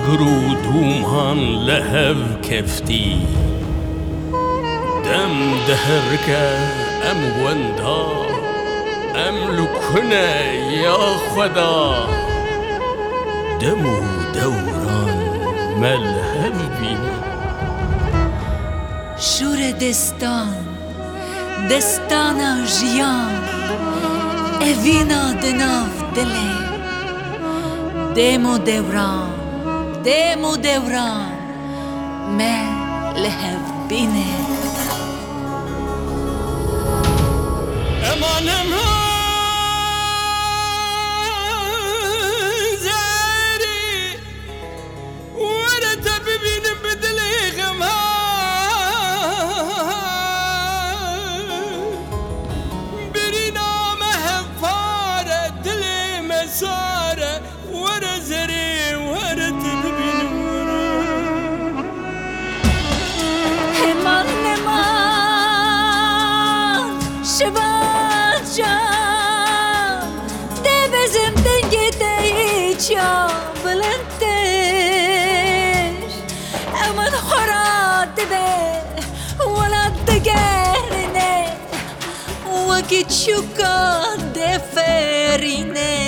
قرودومان لهب كفتي دم دهركة أم وندا أم لكنا يا خدا دمو دوران ملهب بيني شور دستانا جیان اوینا دناف دله دمو دوران ملهب بینه أمانم زاري وأنا تبين بدلي غمها برينا مهفارة دلي مسارة ورا زري ورا تبين همان شبان جان ده بزم دنگی دیچا بلندش امن خوراد به ولد دگرنه وکی چوکا ده فرینه